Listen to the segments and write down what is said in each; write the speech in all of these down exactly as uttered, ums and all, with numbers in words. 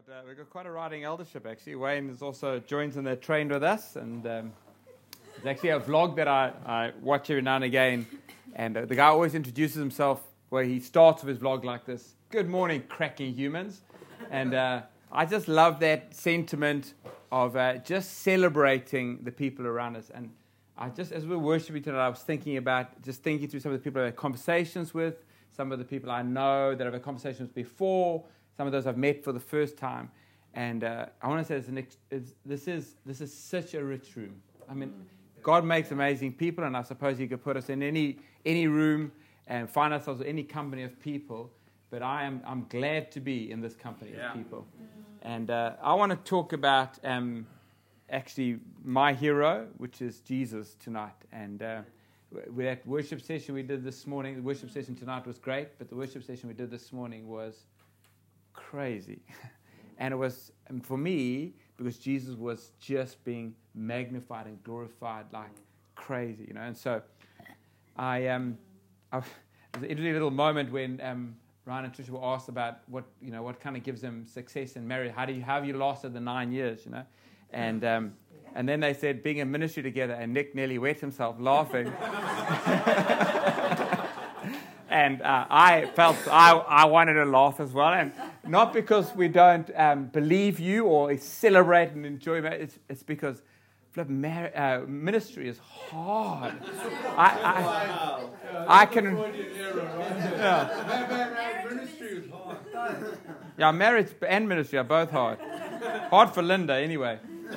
got, uh, we've got quite a riding eldership, actually. Wayne is also joins in the train with us, and um, it's actually a vlog that I, I watch every now and again, and uh, the guy always introduces himself where he starts with his vlog like this: "Good morning, cracking humans," and uh, I just love that sentiment of uh, just celebrating the people around us. And I just, as we were worshiping tonight, I was thinking about, just thinking through some of the people I've had conversations with, some of the people I know that I've had conversations with before, some of those I've met for the first time. And uh, I want to say it's an ex- it's, this is this is such a rich room. I mean, God makes amazing people, and I suppose He could put us in any any room and find ourselves in any company of people. But I am I'm glad to be in this company yeah. of people. And uh, I want to talk about um, actually my hero, which is Jesus tonight. And uh, with that worship session we did this morning, the worship session tonight was great, but the worship session we did this morning was crazy. And it was, and for me, because Jesus was just being magnified and glorified like crazy, you know. And so I, um, I it was an interesting little moment when um, Ryan and Tricia were asked about what, you know, what kind of gives them success in marriage. How do you, how have you lasted the nine years, you know? And um, and then they said being in ministry together, and Nick nearly wet himself laughing. And uh, I felt I, I wanted to laugh as well, and not because we don't um, believe you or celebrate and enjoy it. It's, it's because mar- uh, ministry is hard. I I, wow. I can. Yeah. Yeah, marriage and ministry are both hard. Hard for Linda, anyway.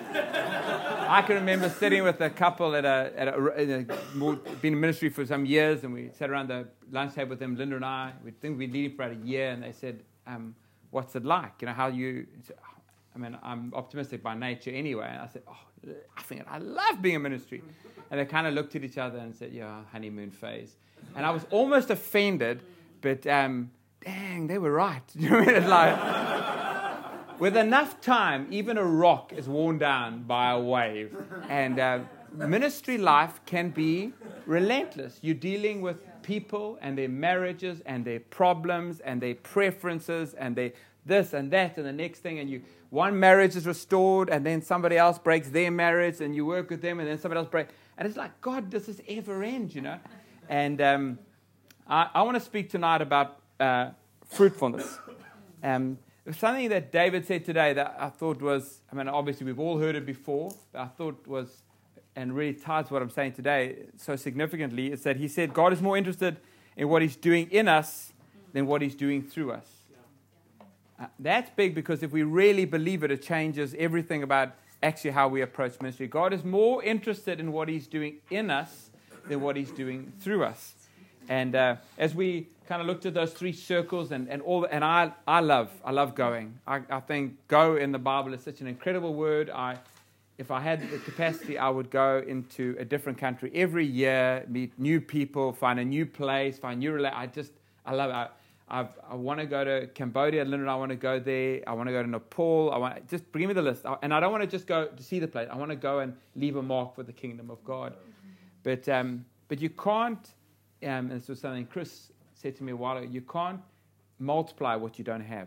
I can remember sitting with a couple at a, at a, in a more, been in ministry for some years, and we sat around the lunch table with them, Linda and I. We think we'd leading for about a year, and they said, um, "What's it like? You know, how you?" I mean, I'm optimistic by nature anyway. And I said, "Oh, I think I love being in ministry." And they kind of looked at each other and said, "Yeah, honeymoon phase." And I was almost offended, but um, dang, they were right. You know what I mean? It's like, with enough time, even a rock is worn down by a wave. And uh, ministry life can be relentless. You're dealing with people and their marriages and their problems and their preferences and their this and that and the next thing. And you, one marriage is restored, and then somebody else breaks their marriage, and you work with them, and then somebody else breaks. And it's like, God, does this ever end, you know? And um, I, I want to speak tonight about uh, fruitfulness. Um Something that David said today that I thought was, I mean, obviously we've all heard it before, but I thought was, and really ties what I'm saying today so significantly, is that he said God is more interested in what He's doing in us than what He's doing through us. Uh, that's big, because if we really believe it, it changes everything about actually how we approach ministry. God is more interested in what He's doing in us than what He's doing through us. And uh, as we kind of looked at those three circles, and, and all, and I I love I love going. I, I think go in the Bible is such an incredible word. I, if I had the capacity, I would go into a different country every year, meet new people, find a new place, find new rela- I just I love it. I, I've, I want to go to Cambodia. Linda and I want to go there. I want to go to Nepal. I want just bring me the list. I, and I don't want to just go to see the place. I want to go and leave a mark for the kingdom of God. But um, but you can't. Um, and this was something Chris said to me a while ago. You can't multiply what you don't have.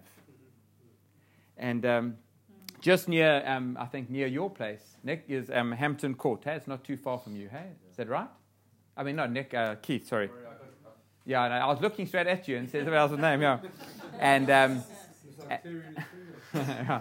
And um, just near, um, I think near your place, Nick, is um, Hampton Court. Hey, it's not too far from you. Hey, is that right? I mean, no, Nick, uh, Keith. Sorry. Yeah, no, I was looking straight at you and said somebody else's name. Yeah, and um, uh,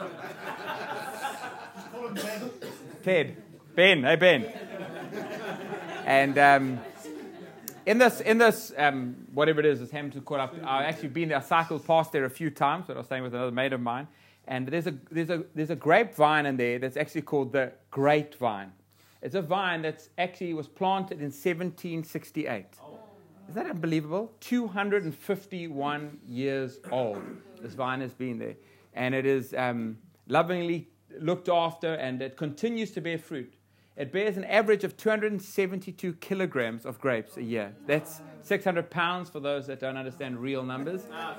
Ted, Ben. Hey, Ben. And. Um, In this, in this, um, whatever it is, this Hampton Court, I've, I've actually been there. I cycled past there a few times. But I was staying with another mate of mine, and there's a there's a there's a grapevine in there that's actually called the Great Vine. It's a vine that's actually was planted in seventeen sixty-eight. Isn't that unbelievable? two hundred fifty-one years old. This vine has been there, and it is um, lovingly looked after, and it continues to bear fruit. It bears an average of two hundred seventy-two kilograms of grapes a year. That's six hundred pounds for those that don't understand real numbers.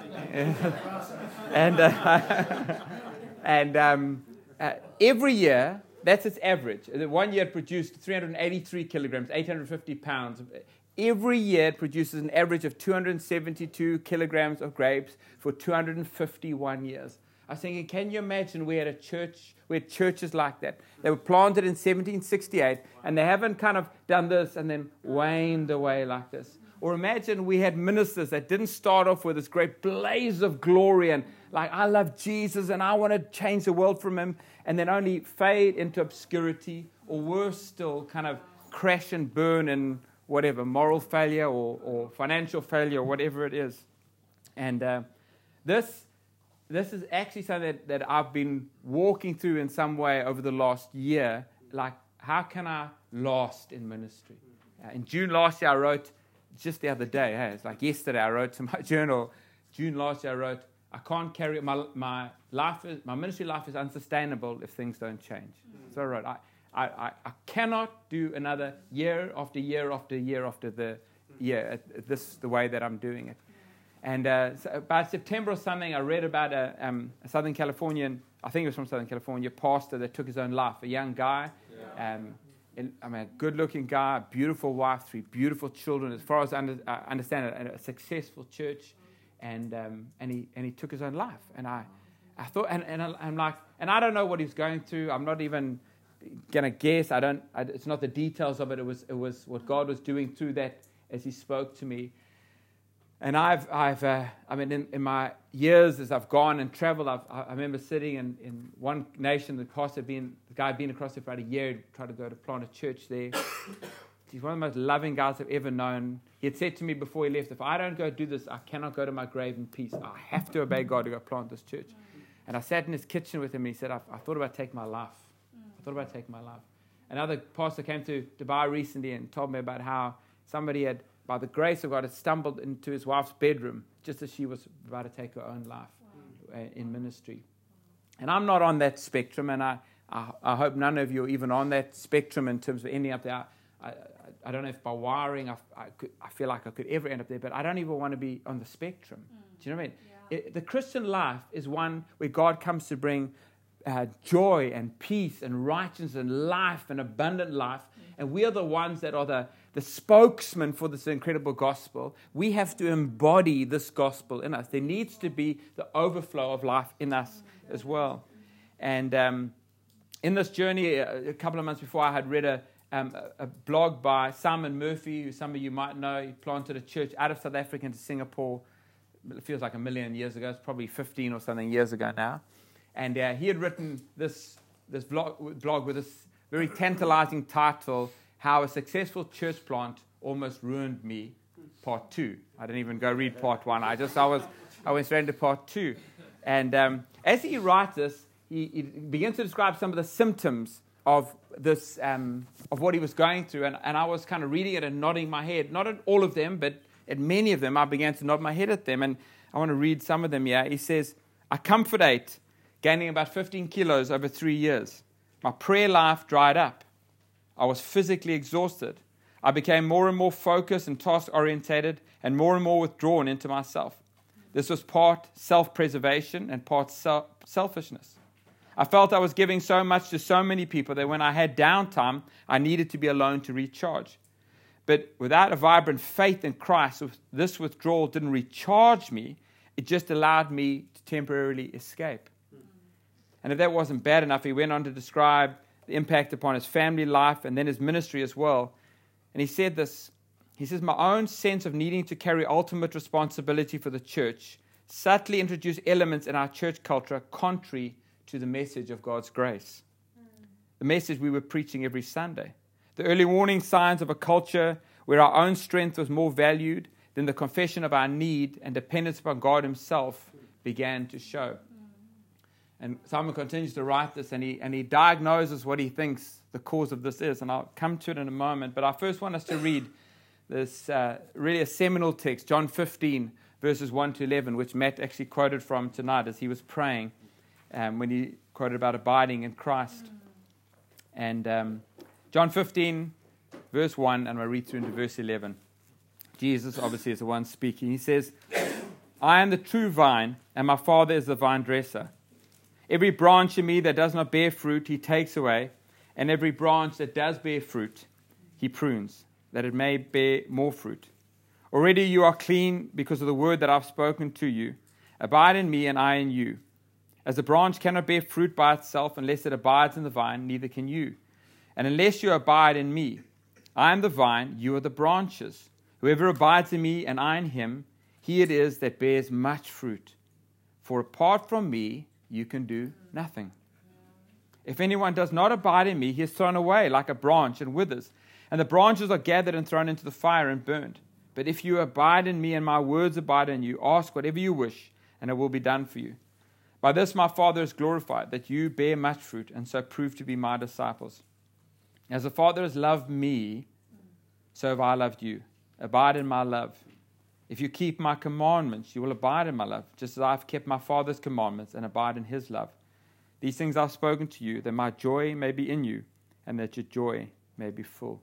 and uh, and um, uh, every year, that's its average. One year it produced three hundred eighty-three kilograms, eight hundred fifty pounds. Every year it produces an average of two hundred seventy-two kilograms of grapes for two hundred fifty-one years. I was thinking, can you imagine we had a church, we had churches like that? They were planted in seventeen sixty-eight, and they haven't kind of done this and then waned away like this. Or imagine we had ministers that didn't start off with this great blaze of glory and like, I love Jesus and I want to change the world from him, and then only fade into obscurity, or worse still, kind of crash and burn in whatever, moral failure or, or financial failure or whatever it is. And uh, this this is actually something that, that I've been walking through in some way over the last year. Like, how can I last in ministry? Uh, in June last year, I wrote, just the other day, hey, it's like yesterday, I wrote to my journal, June last year, I wrote, I can't carry, my my life, is, my ministry life is unsustainable if things don't change. Mm. So I wrote, I, I, I cannot do another year after year after year after the year, at, at this the way that I'm doing it. And uh, so about September or something, I read about a, um, a Southern Californian, I think it was from Southern California, pastor that took his own life, a young guy. Yeah. Um, in, I mean, a good-looking guy, beautiful wife, three beautiful children. As far as I under, uh, understand it, a successful church, and um, and he and he took his own life. And I, I thought, and and I, I'm like, and I don't know what he's going through. I'm not even gonna guess. I don't. I, it's not the details of it. It was it was what God was doing through that as He spoke to me. And I've, I've, uh, I mean, in, in my years as I've gone and traveled, I've, I remember sitting in, in one nation, the pastor had been, the guy had been across there for about a year, tried to go to plant a church there. He's one of the most loving guys I've ever known. He had said to me before he left, if I don't go do this, I cannot go to my grave in peace. I have to obey God to go plant this church. And I sat in his kitchen with him, and he said, I, I thought about taking my life. I thought about taking my life. Another pastor came to Dubai recently and told me about how somebody had, by the grace of God, had stumbled into his wife's bedroom just as she was about to take her own life wow. uh, in ministry. And I'm not on that spectrum, and I, I, I hope none of you are even on that spectrum in terms of ending up there. I, I, I don't know if by wiring I, I, could, I feel like I could ever end up there, but I don't even want to be on the spectrum. Mm. Do you know what I mean? Yeah. It, the Christian life is one where God comes to bring uh, joy and peace and righteousness and life and abundant life, mm. and we are the ones that are the the spokesman for this incredible gospel. We have to embody this gospel in us. There needs to be the overflow of life in us as well. And um, in this journey, a, a couple of months before, I had read a, um, a blog by Simon Murphy, who some of you might know. He planted a church out of South Africa into Singapore. It feels like a million years ago. It's probably fifteen or something years ago now. And uh, he had written this, this blog, blog with this very tantalizing title, How a Successful Church Plant Almost Ruined Me, part two. I didn't even go read part one. I just, I was, I went straight into part two. And um, as he writes this, he, he begins to describe some of the symptoms of this, um, of what he was going through. And, and I was kind of reading it and nodding my head. Not at all of them, but at many of them, I began to nod my head at them. And I want to read some of them here. He says, I comfort ate, gaining about fifteen kilos over three years. My prayer life dried up. I was physically exhausted. I became more and more focused and task-orientated and more and more withdrawn into myself. This was part self-preservation and part self- selfishness. I felt I was giving so much to so many people that when I had downtime, I needed to be alone to recharge. But without a vibrant faith in Christ, this withdrawal didn't recharge me. It just allowed me to temporarily escape. And if that wasn't bad enough, he went on to describe the impact upon his family life and then his ministry as well. And he said this, he says, my own sense of needing to carry ultimate responsibility for the church subtly introduced elements in our church culture contrary to the message of God's grace. Mm. The message we were preaching every Sunday. The early warning signs of a culture where our own strength was more valued than the confession of our need and dependence upon God himself began to show. And Simon continues to write this, and he and he diagnoses what he thinks the cause of this is. And I'll come to it in a moment. But I first want us to read this uh, really a seminal text, John fifteen, verses one to eleven, which Matt actually quoted from tonight as he was praying um, when he quoted about abiding in Christ. And um, John fifteen, verse one, and I'll read through into verse eleven. Jesus, obviously, is the one speaking. He says, I am the true vine, and my Father is the vine dresser. Every branch in me that does not bear fruit, he takes away, and every branch that does bear fruit, he prunes, that it may bear more fruit. Already you are clean because of the word that I've spoken to you. Abide in me, and I in you. As the branch cannot bear fruit by itself unless it abides in the vine, neither can you. And unless you abide in me, I am the vine, you are the branches. Whoever abides in me and I in him, he it is that bears much fruit. For apart from me, you can do nothing. If anyone does not abide in me, he is thrown away like a branch and withers. And the branches are gathered and thrown into the fire and burned. But if you abide in me and my words abide in you, ask whatever you wish, and it will be done for you. By this my Father is glorified, that you bear much fruit, and so prove to be my disciples. As the Father has loved me, so have I loved you. Abide in my love. If you keep my commandments, you will abide in my love, just as I have kept my Father's commandments and abide in his love. These things I have spoken to you, that my joy may be in you, and that your joy may be full.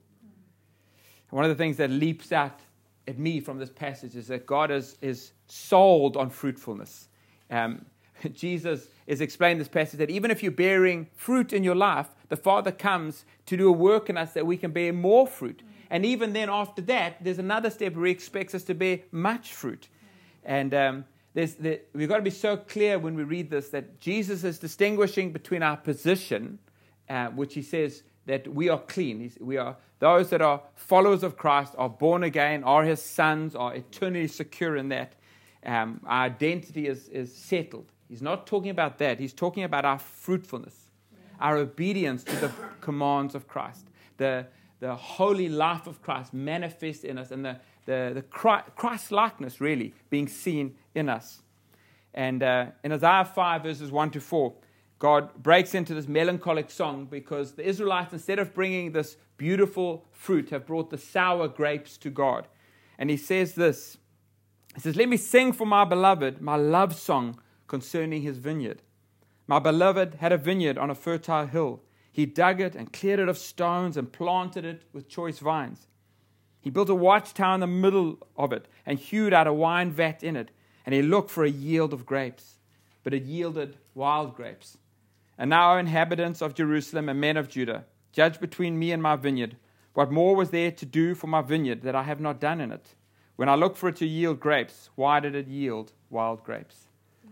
One of the things that leaps out at me from this passage is that God is, is sold on fruitfulness. Um, Jesus is explaining this passage that even if you're bearing fruit in your life, the Father comes to do a work in us that we can bear more fruit. And even then after that, there's another step where he expects us to bear much fruit. And um, there's the, we've got to be so clear when we read this that Jesus is distinguishing between our position, uh, which he says that we are clean. He's, we are those that are followers of Christ, are born again, are his sons, are eternally secure in that. Um, our identity is, is settled. He's not talking about that. He's talking about our fruitfulness, our obedience to the commands of Christ, the, the holy life of Christ manifest in us, and the, the, the Christ-likeness really being seen in us. And uh, in Isaiah five, verses one to four, God breaks into this melancholic song because the Israelites, instead of bringing this beautiful fruit, have brought the sour grapes to God. And he says this, he says, "Let me sing for my beloved my love song concerning his vineyard. My beloved had a vineyard on a fertile hill. He dug it and cleared it of stones and planted it with choice vines. He built a watchtower in the middle of it and hewed out a wine vat in it. And he looked for a yield of grapes, but it yielded wild grapes. And now, O inhabitants of Jerusalem and men of Judah, judge between me and my vineyard. What more was there to do for my vineyard that I have not done in it? When I looked for it to yield grapes, why did it yield wild grapes?"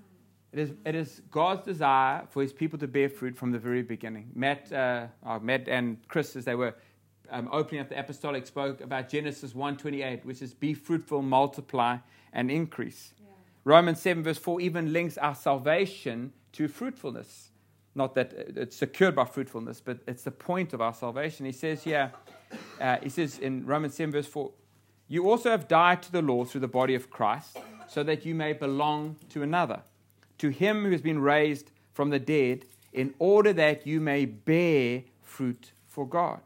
It is, it is God's desire for his people to bear fruit from the very beginning. Matt, uh, oh, Matt and Chris, as they were um, opening up the apostolic, spoke about Genesis one twenty-eight, which is be fruitful, multiply, and increase. Yeah. Romans seven verse four even links our salvation to fruitfulness. Not that it's secured by fruitfulness, but it's the point of our salvation. He says here, uh, he says in Romans seven verse four, "You also have died to the law through the body of Christ, so that you may belong to another. To him who has been raised from the dead, in order that you may bear fruit for God."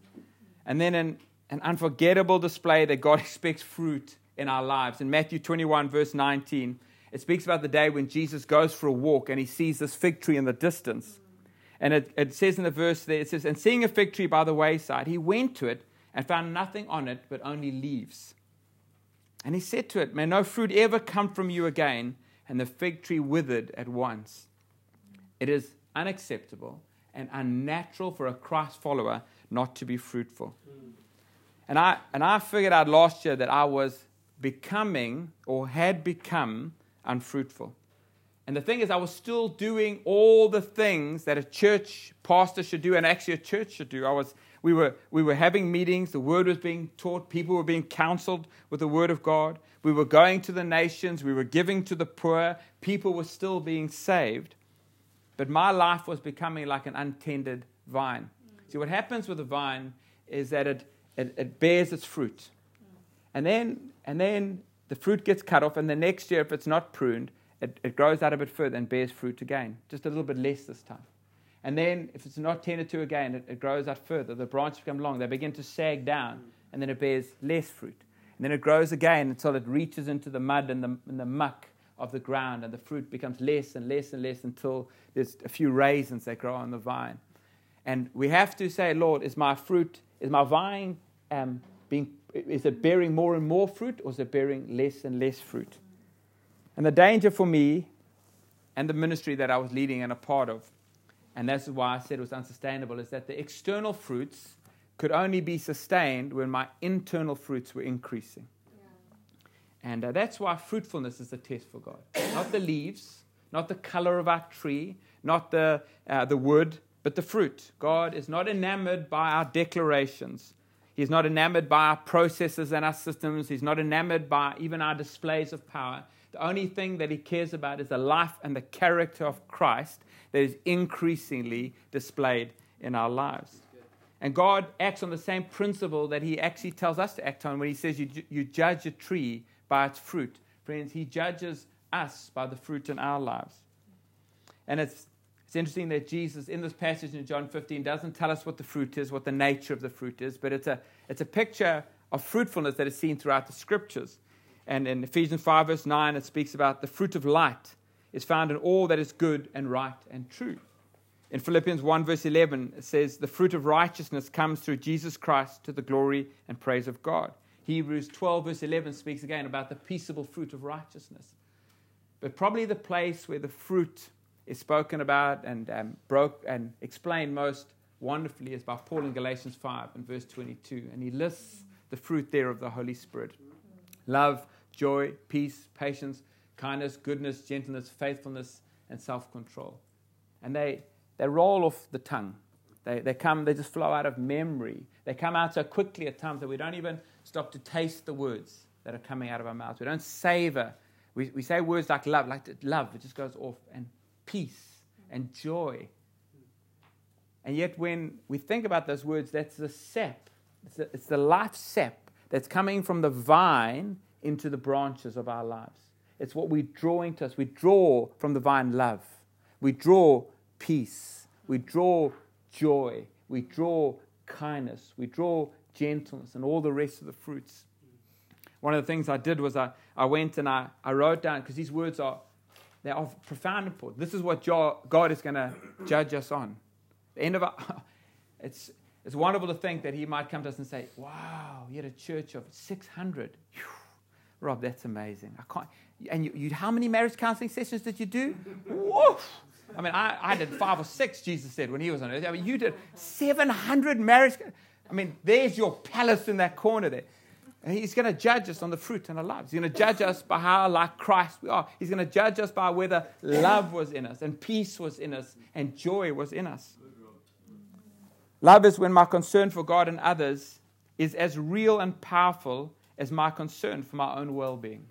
And then an, an unforgettable display that God expects fruit in our lives. In Matthew twenty-one, verse nineteen, it speaks about the day when Jesus goes for a walk and he sees this fig tree in the distance. And it, it says in the verse there, it says, "And seeing a fig tree by the wayside, he went to it and found nothing on it but only leaves. And he said to it, 'May no fruit ever come from you again.' And the fig tree withered at once." It is unacceptable and unnatural for a Christ follower not to be fruitful. Mm. And I and I figured out last year that I was becoming or had become unfruitful. And the thing is, I was still doing all the things that a church pastor should do, and actually a church should do. I was we were we were having meetings, the word was being taught, people were being counseled with the word of God. We were going to the nations, we were giving to the poor, people were still being saved. But my life was becoming like an untended vine. Mm. See, what happens with a vine is that it, it, it bears its fruit. Mm. And then and then the fruit gets cut off, and the next year, if it's not pruned, it, it grows out a bit further and bears fruit again. Just a little bit less this time. And then if it's not tended to again, it, it grows out further. The branches become long. They begin to sag down, and then it bears less fruit. And then it grows again until it reaches into the mud and the, and the muck of the ground, and the fruit becomes less and less and less until there's a few raisins that grow on the vine. And we have to say, "Lord, is my fruit, is my vine um, being, is it bearing more and more fruit, or is it bearing less and less fruit?" And the danger for me and the ministry that I was leading and a part of, and that's why I said it was unsustainable, is that the external fruits could only be sustained when my internal fruits were increasing. Yeah. And uh, that's why fruitfulness is the test for God. Not the leaves, not the color of our tree, not the, uh, the wood, but the fruit. God is not enamored by our declarations. He's not enamored by our processes and our systems. He's not enamored by even our displays of power. The only thing that he cares about is the life and the character of Christ that is increasingly displayed in our lives. And God acts on the same principle that he actually tells us to act on when he says you, you judge a tree by its fruit. Friends, he judges us by the fruit in our lives. And it's, it's interesting that Jesus, in this passage in John fifteen, doesn't tell us what the fruit is, what the nature of the fruit is, but it's a, it's a picture of fruitfulness that is seen throughout the Scriptures. And in Ephesians five, verse nine, it speaks about the fruit of light is found in all that is good and right and true. In Philippians one, verse eleven, it says, the fruit of righteousness comes through Jesus Christ to the glory and praise of God. Hebrews twelve, verse eleven speaks again about the peaceable fruit of righteousness. But probably the place where the fruit is spoken about and um, broke and explained most wonderfully is by Paul in Galatians five and verse twenty-two. And he lists the fruit there of the Holy Spirit. Love, joy, peace, patience, kindness, goodness, gentleness, faithfulness, and self-control. And they, they roll off the tongue. They, they come, they just flow out of memory. They come out so quickly at times that we don't even stop to taste the words that are coming out of our mouths. We don't savor. We, we say words like love, like love, it just goes off, and peace and joy. And yet when we think about those words, that's the sap. It's the, it's the life sap that's coming from the vine into the branches of our lives. It's what we're drawing to us. We draw from the vine love. We draw peace. We draw joy. We draw kindness. We draw gentleness and all the rest of the fruits. One of the things I did was I, I went and I, I wrote down, because these words are, they're of profound importance. This is what God is going to judge us on. The end of our, it's It's wonderful to think that he might come to us and say, wow, you had a church of six hundred. Whew. Rob, that's amazing. I can't. And you, you, how many marriage counseling sessions did you do? Woof. I mean, I, I did five or six, Jesus said, when he was on earth. I mean, you did seven hundred marriage. I mean, there's your palace in that corner there. And he's going to judge us on the fruit in our lives. He's going to judge us by how like Christ we are. He's going to judge us by whether love was in us and peace was in us and joy was in us. Love is when my concern for God and others is as real and powerful as my concern for my own well-being.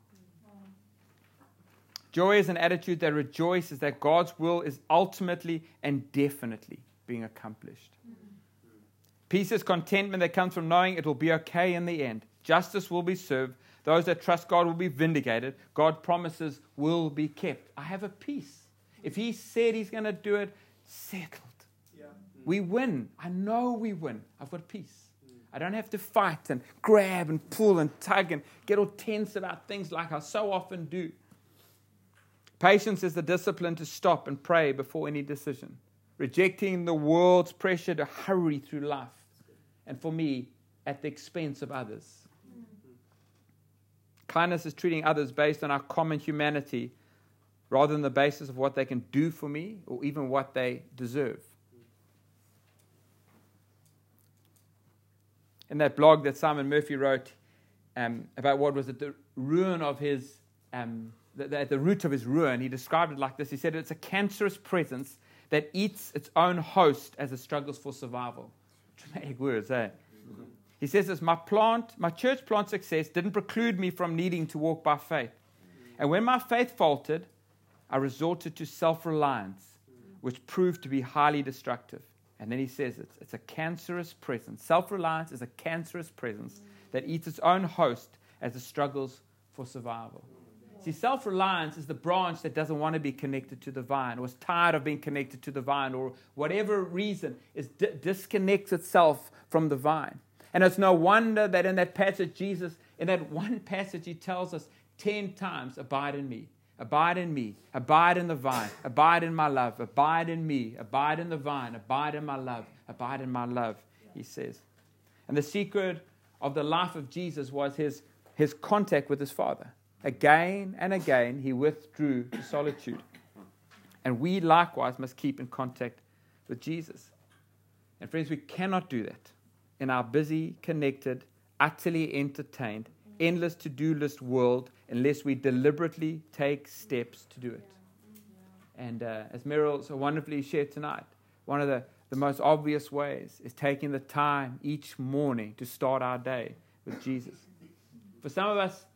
Joy is an attitude that rejoices that God's will is ultimately and definitely being accomplished. Peace is contentment that comes from knowing it will be okay in the end. Justice will be served. Those that trust God will be vindicated. God's promises will be kept. I have a peace. If he said he's going to do it, settled. We win. I know we win. I've got peace. I don't have to fight and grab and pull and tug and get all tense about things like I so often do. Patience is the discipline to stop and pray before any decision, rejecting the world's pressure to hurry through life, and for me, at the expense of others. Kindness is treating others based on our common humanity rather than the basis of what they can do for me or even what they deserve. In that blog that Simon Murphy wrote um, about what was at the ruin of his, um, the, at the root of his ruin, he described it like this. He said it's a cancerous presence that eats its own host as it struggles for survival. Dramatic words, eh? Mm-hmm. He says this, my plant, my church plant success didn't preclude me from needing to walk by faith. And when my faith faltered, I resorted to self-reliance, which proved to be highly destructive. And then he says it's, it's a cancerous presence. Self-reliance is a cancerous presence that eats its own host as it struggles for survival. See, self-reliance is the branch that doesn't want to be connected to the vine, or is tired of being connected to the vine, or whatever reason, is di- disconnects itself from the vine. And it's no wonder that in that passage, Jesus, in that one passage, he tells us ten times, abide in me. Abide in me, abide in the vine, abide in my love, abide in me, abide in the vine, abide in my love, abide in my love, he says. And the secret of the life of Jesus was his, his contact with his Father. Again and again, he withdrew to solitude. And we likewise must keep in contact with Jesus. And friends, we cannot do that in our busy, connected, utterly entertained, endless to-do list world unless we deliberately take steps to do it. And uh, as Meryl so wonderfully shared tonight, one of the, the most obvious ways is taking the time each morning to start our day with Jesus. For some of us,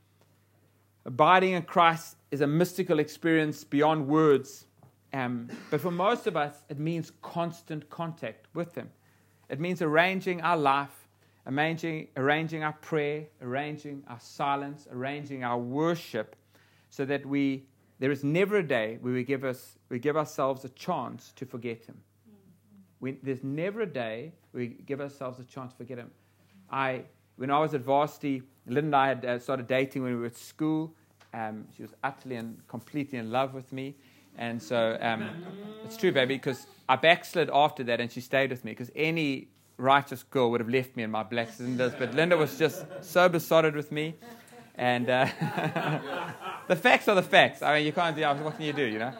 abiding in Christ is a mystical experience beyond words. Um, but for most of us, it means constant contact with Him. It means arranging our life, arranging, arranging our prayer, arranging our silence, arranging our worship, so that we there is never a day where we give us we give ourselves a chance to forget Him. We, there's never a day where we give ourselves a chance to forget Him. I when I was at varsity, Lynn and I had uh, started dating when we were at school. Um, she was utterly and completely in love with me. And so um, it's true, baby, because I backslid after that and she stayed with me, because any righteous girl would have left me in my black cinders. But Linda was just so besotted with me. And uh, the facts are the facts. I mean, you can't do, what can you do, you know?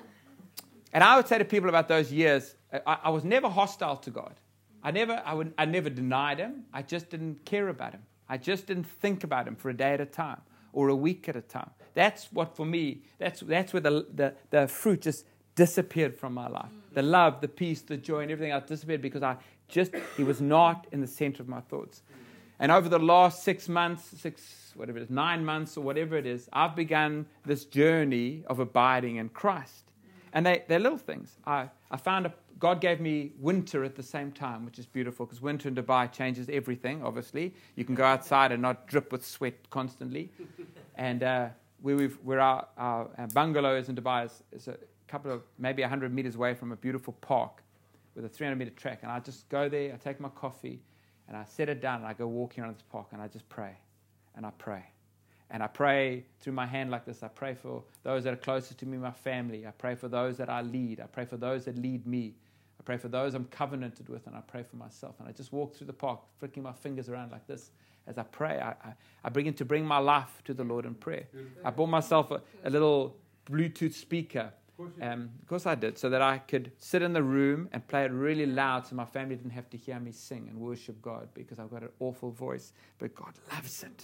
And I would say to people about those years, I, I was never hostile to God. I never, I, would, I never denied Him. I just didn't care about Him. I just didn't think about Him for a day at a time or a week at a time. That's what, for me, that's that's where the, the, the fruit just disappeared from my life. The love, the peace, the joy, and everything else disappeared because I just, He was not in the center of my thoughts. And over the last six months, six, whatever it is, nine months or whatever it is, I've begun this journey of abiding in Christ. And they, they're little things. I, I found a, God gave me winter at the same time, which is beautiful, because winter in Dubai changes everything, obviously. You can go outside and not drip with sweat constantly. And uh, where, we've, where our, our, our bungalow is in Dubai is, is a couple of, maybe one hundred meters away from a beautiful park with a three hundred meter track. And I just go there, I take my coffee, and I set it down, and I go walking around this park, and I just pray. And I pray. And I pray through my hand like this. I pray for those that are closest to me, my family. I pray for those that I lead. I pray for those that lead me. I pray for those I'm covenanted with, and I pray for myself. And I just walk through the park, flicking my fingers around like this. As I pray, I, I, I begin to bring my life to the Lord in prayer. I bought myself a, a little Bluetooth speaker. Um, of course I did, so that I could sit in the room and play it really loud so my family didn't have to hear me sing and worship God, because I've got an awful voice, but God loves it.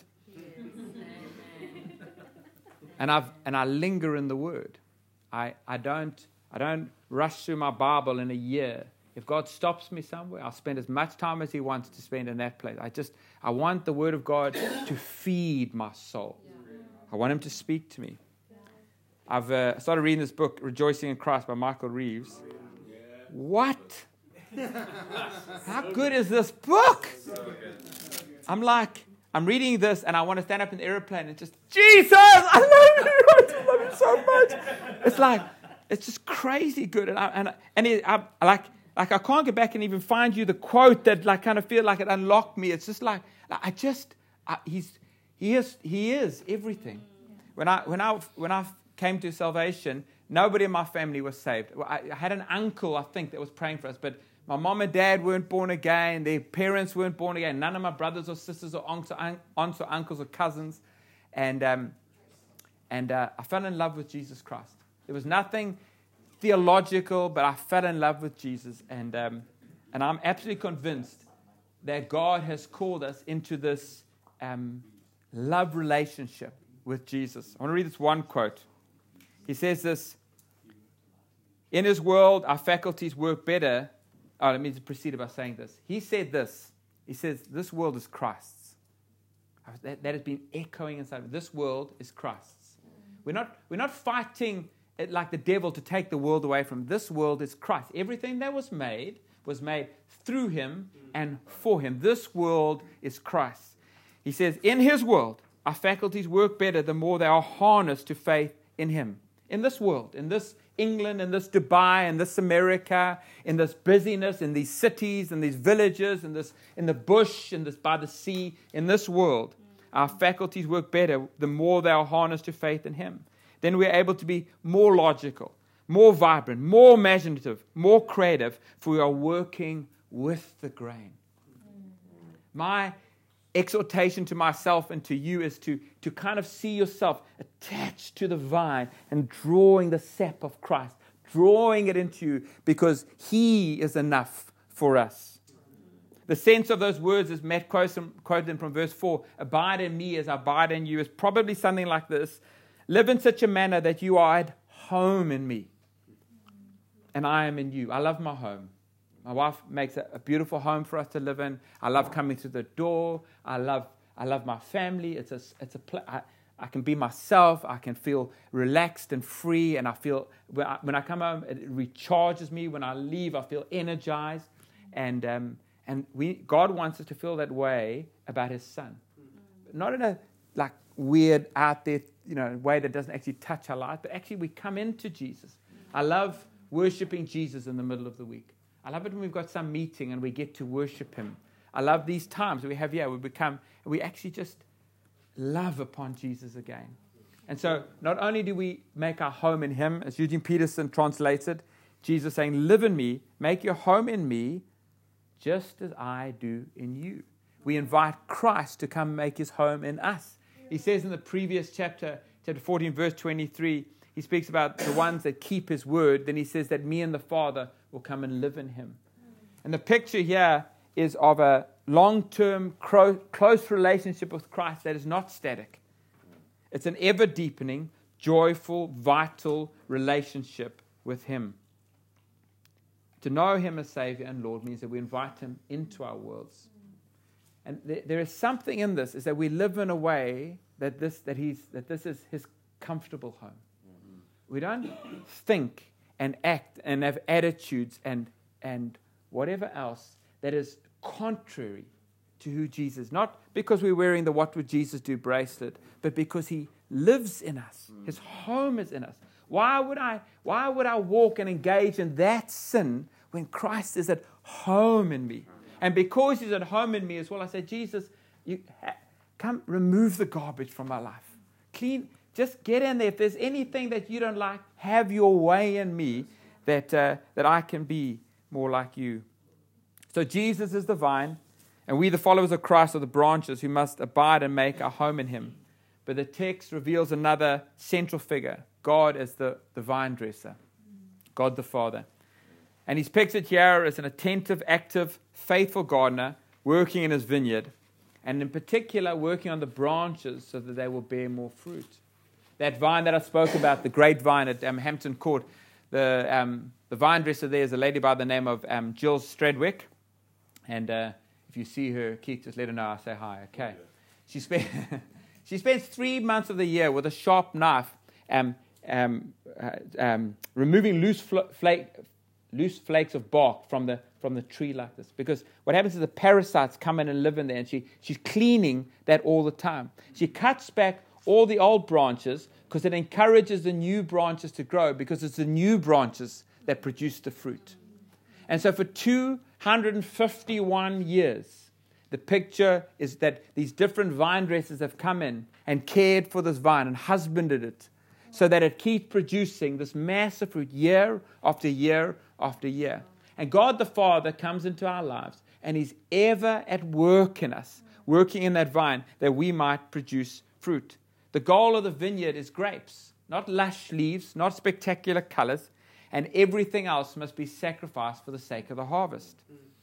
And I've and I linger in the Word. I, I don't I don't rush through my Bible in a year. If God stops me somewhere, I'll spend as much time as He wants to spend in that place. I just I want the Word of God to feed my soul. I want Him to speak to me. I've uh, started reading this book, Rejoicing in Christ by Michael Reeves. What? How good is this book? I'm like, I'm reading this and I want to stand up in the airplane and just, Jesus, I love you. I just love you so much. It's like, it's just crazy good. And I, and, and it, I, like, like I can't get back and even find you the quote that like kind of feel like it unlocked me. It's just like, I just, I, he's, he is, he is everything. When I, when I, when I came to salvation, nobody in my family was saved. I, I had an uncle, I think, that was praying for us, but my mom and dad weren't born again. Their parents weren't born again. None of my brothers or sisters or aunts or, un- aunts or uncles or cousins. And um, and uh, I fell in love with Jesus Christ. There was nothing theological, but I fell in love with Jesus. And um, and I'm absolutely convinced that God has called us into this um, love relationship with Jesus. I want to read this one quote. He says this: in His world, our faculties work better. Oh, let me just proceed by saying this. He said this. He says, this world is Christ's. That, that has been echoing inside of it. This world is Christ's. We're not, we're not fighting it like the devil to take the world away from him. This world is Christ. Everything that was made was made through Him and for Him. This world is Christ. He says, in His world, our faculties work better the more they are harnessed to faith in Him. In this world, in this England, in this Dubai, in this America, in this busyness, in these cities, in these villages, in this, in the bush, in this by the sea, in this world, our faculties work better the more they are harnessed to faith in Him. Then we're able to be more logical, more vibrant, more imaginative, more creative, for we are working with the grain. My exhortation to myself and to you is to, to kind of see yourself attached to the vine and drawing the sap of Christ, drawing it into you, because He is enough for us. The sense of those words, as Matt quoted them from verse four, abide in me as I abide in you, is probably something like this: live in such a manner that you are at home in me. and I am in you. I love my home. My wife makes a, a beautiful home for us to live in. I love coming through the door. I love I love my family. It's a it's a pl- I, I can be myself. I can feel relaxed and free, and I feel when I, when I come home, it recharges me. When I leave, I feel energized, and um, and we God wants us to feel that way about His Son, not in a like weird out there, you know, way that doesn't actually touch our life, but actually we come into Jesus. I love worshiping Jesus in the middle of the week. I love it when we've got some meeting and we get to worship Him. I love these times we have here. We become, we actually just love upon Jesus again. And so not only do we make our home in Him, as Eugene Peterson translated, Jesus saying, live in me, make your home in me, just as I do in you. We invite Christ to come make His home in us. He says in the previous chapter, chapter fourteen, verse twenty-three, He speaks about the ones that keep His word. Then He says that me and the Father will come and live in Him. And the picture here is of a long-term, cro- close relationship with Christ that is not static. It's an ever-deepening, joyful, vital relationship with Him. To know Him as Savior and Lord means that we invite Him into our worlds. And th- there is something in this, is that we live in a way that this that He's that this is His comfortable home. Mm-hmm. We don't think and act and have attitudes and and whatever else that is contrary to who Jesus is. Not because we're wearing the What Would Jesus Do bracelet, but because He lives in us. Mm-hmm. His home is in us. Why would I why would I walk and engage in that sin when Christ is at home in me? And because He's at home in me as well, I say, Jesus, you ha- come remove the garbage from my life. Clean, just get in there. If there's anything that you don't like, have your way in me that uh, that I can be more like you. So Jesus is the vine, and we, the followers of Christ, are the branches who must abide and make our home in Him. But the text reveals another central figure, God as the, the vine dresser, God the Father. And He's pictured here as an attentive, active, faithful gardener working in His vineyard, and in particular working on the branches so that they will bear more fruit. That vine that I spoke about, the great vine at um, Hampton Court, the um, the vine dresser there is a lady by the name of um, Jill Stradwick. And uh, if you see her, Keith, just let her know I say hi, okay? She, spent she spends three months of the year with a sharp knife um, um, uh, um, removing loose fl- flake loose flakes of bark from the from the tree like this. Because what happens is the parasites come in and live in there, and she she's cleaning that all the time. She cuts back all the old branches because it encourages the new branches to grow, because it's the new branches that produce the fruit. And so for two hundred fifty-one years, the picture is that these different vine dressers have come in and cared for this vine and husbanded it so that it keeps producing this massive fruit year after year after year. And God the Father comes into our lives, and He's ever at work in us, working in that vine that we might produce fruit. The goal of the vineyard is grapes, not lush leaves, not spectacular colors, and everything else must be sacrificed for the sake of the harvest.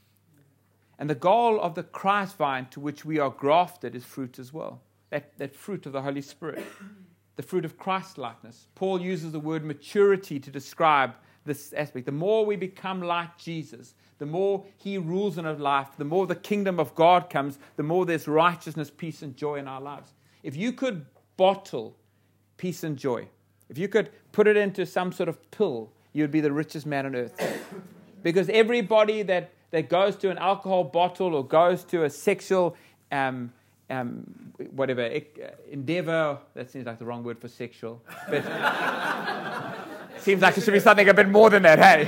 And the goal of the Christ vine to which we are grafted is fruit as well, that, that fruit of the Holy Spirit, the fruit of Christ-likeness. Paul uses the word maturity to describe this aspect. The more we become like Jesus, the more He rules in our life, the more the kingdom of God comes, the more there's righteousness, peace, and joy in our lives. If you could bottle peace and joy, if you could put it into some sort of pill, you'd be the richest man on earth. Because everybody that, that goes to an alcohol bottle or goes to a sexual um, um, whatever endeavor, that seems like the wrong word for sexual, but seems like it should be something a bit more than that, hey?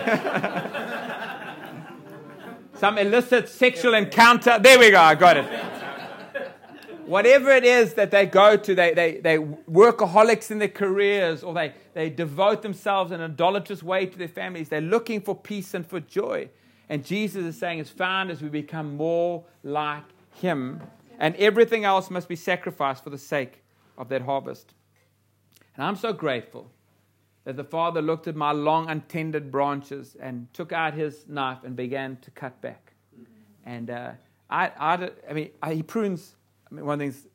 Some illicit sexual encounter. There we go, I got it. Whatever it is that they go to, they they they workaholics in their careers, or they, they devote themselves in an idolatrous way to their families. They're looking for peace and for joy. And Jesus is saying it's found as we become more like Him. And everything else must be sacrificed for the sake of that harvest. And I'm so grateful that the Father looked at my long untended branches and took out His knife and began to cut back. And uh, I, I, I mean, I, He prunes. I mean, one of the things,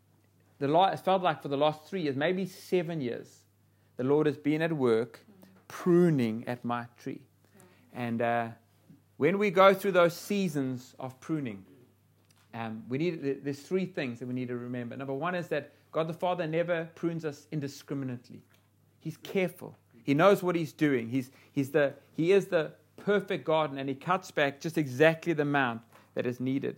the last, it felt like for the last three years, maybe seven years, the Lord has been at work pruning at my tree. And uh, when we go through those seasons of pruning, um, we need there's three things that we need to remember. Number one is that God the Father never prunes us indiscriminately. He's careful. He knows what he's doing. He's, he's the, he is the perfect garden, and he cuts back just exactly the amount that is needed.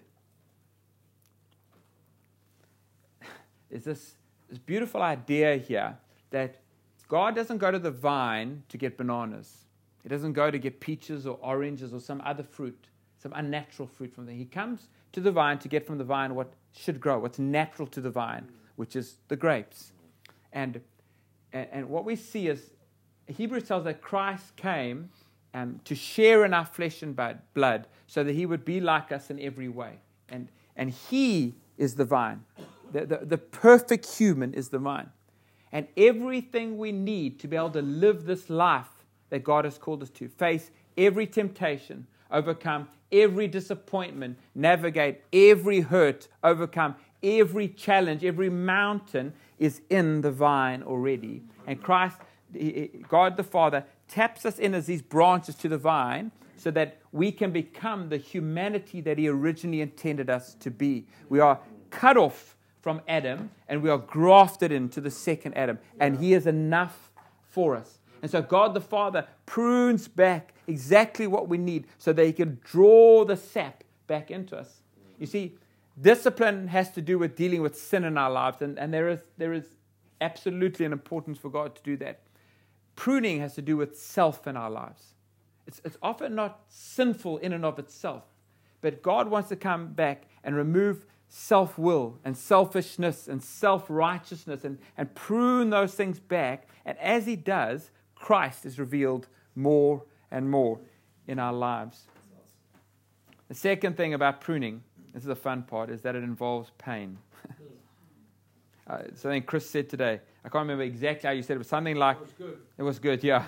There's this, this beautiful idea here that God doesn't go to the vine to get bananas. He doesn't go to get peaches or oranges or some other fruit, some unnatural fruit from there. He comes to the vine to get from the vine what should grow, what's natural to the vine, which is the grapes. And, and, and what we see is, Hebrews tells that Christ came um, to share in our flesh and blood so that he would be like us in every way. And, and he is the vine. The, the, the perfect human is the vine. And everything we need to be able to live this life that God has called us to, face every temptation, overcome every disappointment, navigate every hurt, overcome every challenge, every mountain is in the vine already. And Christ, God the Father, taps us in as these branches to the vine so that we can become the humanity that he originally intended us to be. We are cut off from Adam, and we are grafted into the second Adam. And he is enough for us. And so God the Father prunes back exactly what we need so that he can draw the sap back into us. You see, discipline has to do with dealing with sin in our lives, and, and there is there is absolutely an importance for God to do that. Pruning has to do with self in our lives. It's, it's often not sinful in and of itself, but God wants to come back and remove self-will and selfishness and self-righteousness and, and prune those things back. And as he does, Christ is revealed more and more in our lives. The second thing about pruning, this is the fun part, is that it involves pain. uh, something Chris said today. I can't remember exactly how you said it, but something like... It was good. It was good, yeah.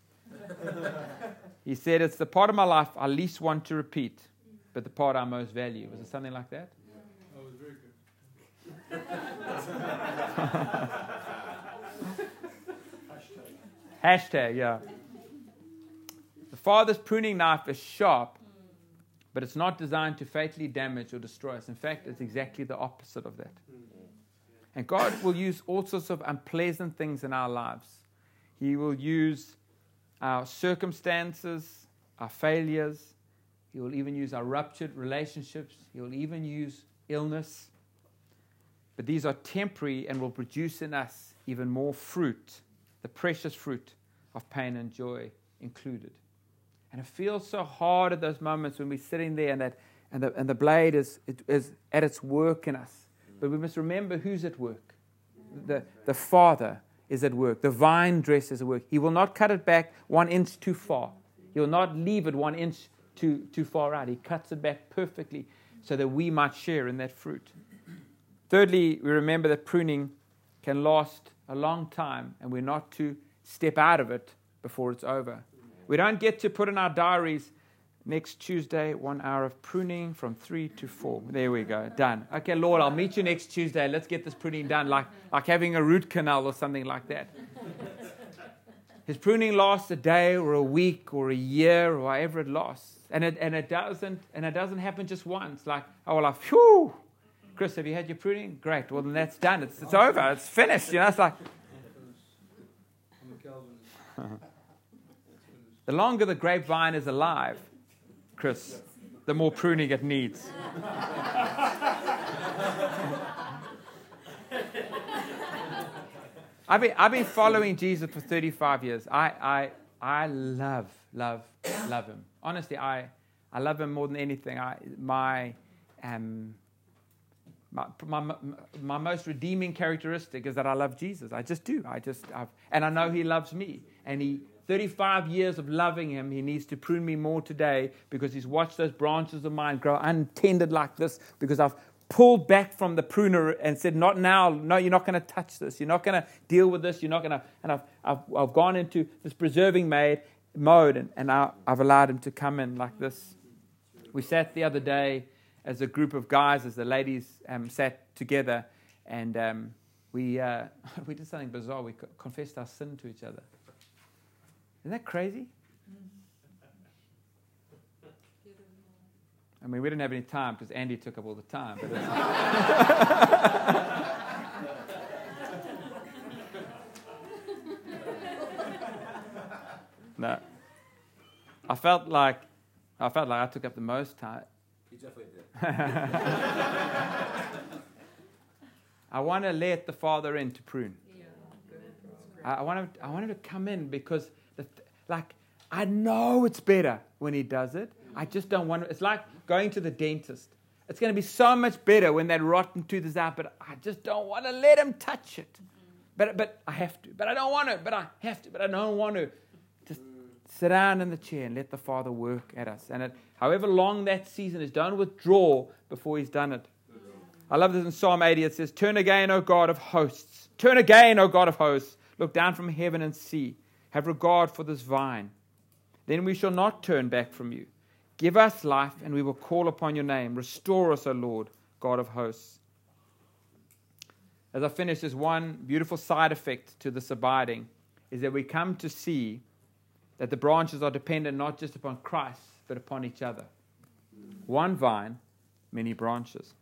He said, it's the part of my life I least want to repeat, but the part I most value. Was it something like that? Hashtag. Hashtag, yeah. The Father's pruning knife is sharp, but it's not designed to fatally damage or destroy us. In fact, it's exactly the opposite of that. And God will use all sorts of unpleasant things in our lives. He will use our circumstances, our failures. He will even use our ruptured relationships. He will even use illness. But these are temporary and will produce in us even more fruit, the precious fruit of pain and joy included. And it feels so hard at those moments when we're sitting there and that and the and the blade is it, is at its work in us. But we must remember who's at work. The the Father is at work. The vine dresser is at work. He will not cut it back one inch too far. He will not leave it one inch too too far out. He cuts it back perfectly so that we might share in that fruit. Thirdly, we remember that pruning can last a long time, and we're not to step out of it before it's over. We don't get to put in our diaries, next Tuesday, one hour of pruning from three to four. There we go, done. Okay, Lord, I'll meet you next Tuesday. Let's get this pruning done, like, like having a root canal or something like that. His pruning lasts a day or a week or a year or however it lasts. And it, and it doesn't and it doesn't happen just once. Like, oh, well, I, phew. Chris, have you had your pruning? Great. Well, then that's done. It's it's over. It's finished. You know, it's like... The longer the grapevine is alive, Chris, the more pruning it needs. I've been, I've been following Jesus for thirty-five years. I, I, I love, love, love him. Honestly, I, I love him more than anything. I, my... Um, My, my my most redeeming characteristic is that I love Jesus. I just do. I just, I've, and I know he loves me. And he, thirty-five years of loving him, he needs to prune me more today because he's watched those branches of mine grow untended like this because I've pulled back from the pruner and said, not now. No, you're not going to touch this. You're not going to deal with this. You're not going to. And I've, I've I've gone into this preserving made, mode, and, and I, I've allowed him to come in like this. We sat the other day as a group of guys, as the ladies um, sat together, and um, we uh, we did something bizarre. We co- confessed our sin to each other. Isn't that crazy? I mean, we didn't have any time because Andy took up all the time. But no, I felt like I felt like I took up the most time. You definitely did. I want to let the Father in to prune. I, I want him. I want him to come in because, the th- like, I know it's better when he does it. I just don't want to. It's like going to the dentist. It's going to be so much better when that rotten tooth is out, but I just don't want to let him touch it. But but I have to. But I don't want to. But I have to. But I don't want to. Just sit down in the chair and let the Father work at us. And it, however long that season is, don't withdraw before he's done it. I love this in Psalm eighty. It says, "Turn again, O God of hosts. Turn again, O God of hosts. Look down from heaven and see. Have regard for this vine. Then we shall not turn back from you. Give us life, and we will call upon your name. Restore us, O Lord, God of hosts." As I finish, there's one beautiful side effect to this abiding, is that we come to see that the branches are dependent not just upon Christ, but upon each other. One vine, many branches.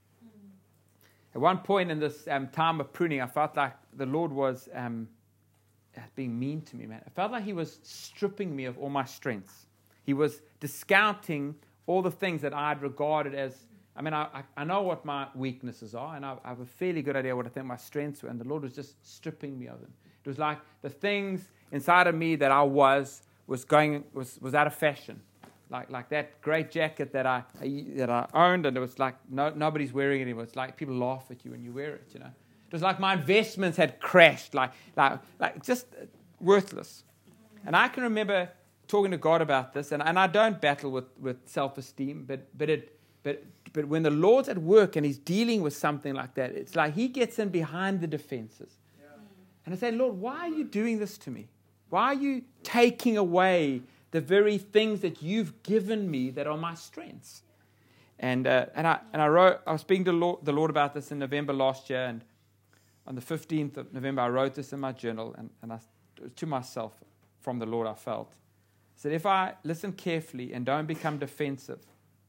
At one point in this um, time of pruning, I felt like the Lord was um, being mean to me, man. I felt like he was stripping me of all my strengths. He was discounting all the things that I'd regarded as, I mean, I, I know what my weaknesses are, and I, I have a fairly good idea what I think my strengths were, and the Lord was just stripping me of them. It was like the things inside of me that I was, was going, was, was out of fashion. Like like that great jacket that I, I that I owned, and it was like no, nobody's wearing it anymore. It's like people laugh at you when you wear it, you know. It was like my investments had crashed, like like like just worthless. And I can remember talking to God about this, and, and I don't battle with, with self-esteem, but but it but but when the Lord's at work and he's dealing with something like that, it's like he gets in behind the defenses. Yeah. And I say, Lord, why are you doing this to me? Why are you taking away the very things that you've given me that are my strengths? And uh, and I and I wrote. I was speaking to Lord, the Lord about this in November last year, and on the fifteenth of November, I wrote this in my journal, and and I, to myself from the Lord, I felt. I said, if I listen carefully and don't become defensive,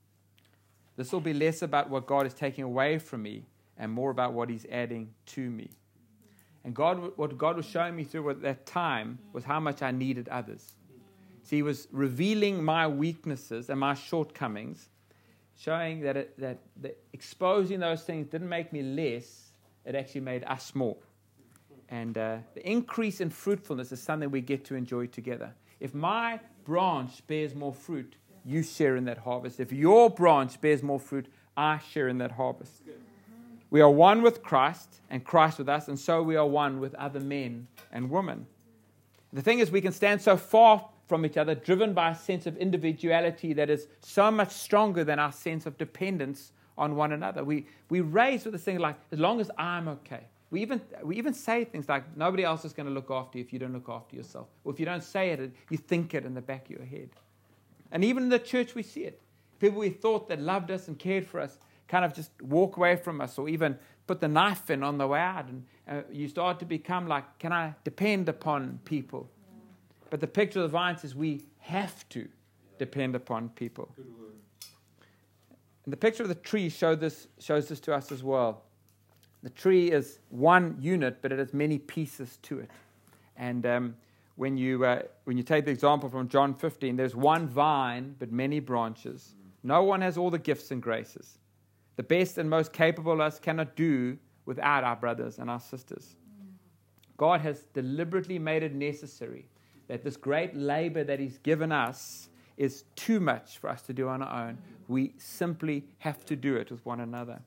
this will be less about what God is taking away from me and more about what He's adding to me. And God, what God was showing me through at that time was how much I needed others. See, He was revealing my weaknesses and my shortcomings, showing that it, that, that exposing those things didn't make me less, it actually made us more. And uh, the increase in fruitfulness is something we get to enjoy together. If my branch bears more fruit, you share in that harvest. If your branch bears more fruit, I share in that harvest. We are one with Christ and Christ with us, and so we are one with other men and women. The thing is, we can stand so far from each other, driven by a sense of individuality that is so much stronger than our sense of dependence on one another. We we raise with this thing like, as long as I'm okay. We even we even say things like, nobody else is going to look after you if you don't look after yourself. Or if you don't say it, you think it in the back of your head. And even in the church, we see it. People we thought that loved us and cared for us kind of just walk away from us, or even put the knife in on the way out. And uh, you start to become like, can I depend upon people? But the picture of the vine says we have to depend upon people. And the picture of the tree show this, shows this to us as well. The tree is one unit, but it has many pieces to it. And um, when you uh, when you take the example from John fifteen, there's one vine, but many branches. No one has all the gifts and graces. The best and most capable of us cannot do without our brothers and our sisters. God has deliberately made it necessary that this great labor that He's given us is too much for us to do on our own. We simply have to do it with one another.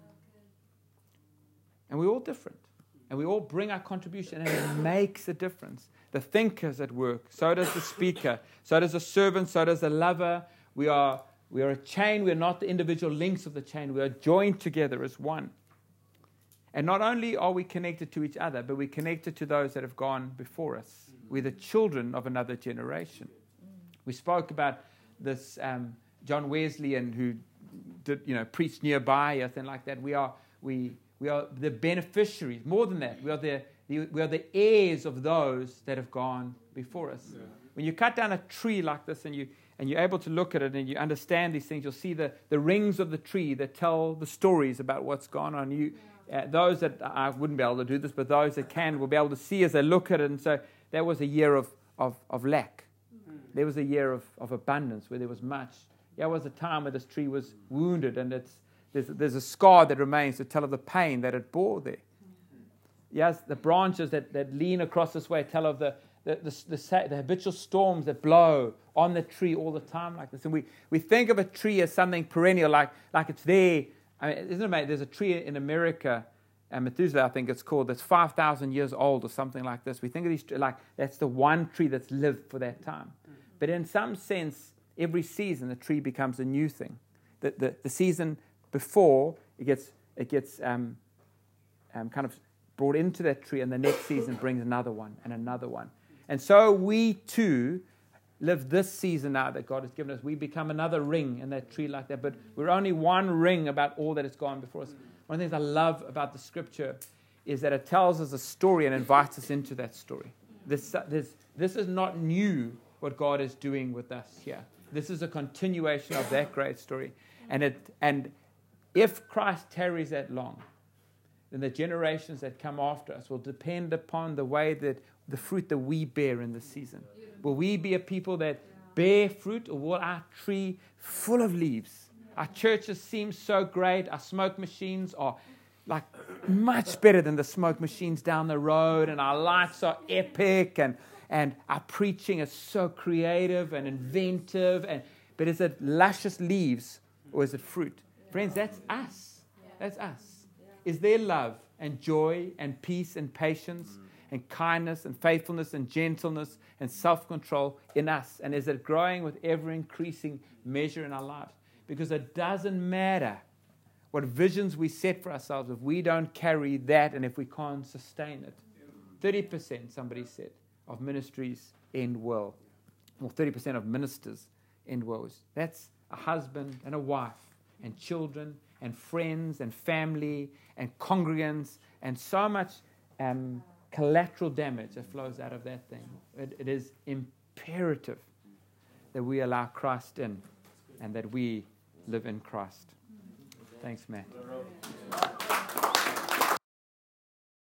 And we're all different. And we all bring our contribution, and it makes a difference. The thinker's at work. So does the speaker. So does the servant. So does the lover. We are, we are a chain. We are not the individual links of the chain. We are joined together as one. And not only are we connected to each other, but we're connected to those that have gone before us. We're the children of another generation. We spoke about this um, John Wesleyan who did, you know, preached nearby us and like that. We are we we are the beneficiaries. More than that, we are the, the we are the heirs of those that have gone before us. Yeah. When you cut down a tree like this and, you, and you're able to look at it and you understand these things, you'll see the, the rings of the tree that tell the stories about what's gone on. You, uh, those that, I wouldn't be able to do this, but those that can will be able to see as they look at it and say, that was a year of, of, of lack. Mm. There was a year of, of abundance where there was much. There was a time where this tree was wounded and it's, there's, there's a scar that remains to tell of the pain that it bore there. Yes, the branches that, that lean across this way tell of the the, the, the the habitual storms that blow on the tree all the time like this. And we, we think of a tree as something perennial, like, like it's there. I mean, isn't it amazing? There's a tree in America, uh, Methuselah, I think it's called, that's five thousand years old or something like this. We think of these, like that's the one tree that's lived for that time. But in some sense, every season, the tree becomes a new thing. The, the, the season before, it gets, it gets um, um, kind of brought into that tree, and the next season brings another one and another one. And so we too live this season now that God has given us. We become another ring in that tree like that, but we're only one ring about all that has gone before us. One of the things I love about the scripture is that it tells us a story and invites us into that story. This, this, this is not new, what God is doing with us here. This is a continuation of that great story. And it, and if Christ tarries that long, then the generations that come after us will depend upon the way that the fruit that we bear in this season. Will we be a people that bear fruit, or will our tree full of leaves? Our churches seem so great. Our smoke machines are like much better than the smoke machines down the road, and our lights are epic, and, and our preaching is so creative and inventive. And but is it luscious leaves or is it fruit? Friends, that's us. That's us. Is there love and joy and peace and patience and kindness and faithfulness and gentleness and self-control in us? And is it growing with ever-increasing measure in our lives? Because it doesn't matter what visions we set for ourselves if we don't carry that and if we can't sustain it. thirty percent, somebody said, of ministries end well. Or thirty percent of ministers end well. That's a husband and a wife and children and friends and family and congregants and so much um, collateral damage that flows out of that thing. It, it is imperative that we allow Christ in and that we live in Christ. Thanks, Matt.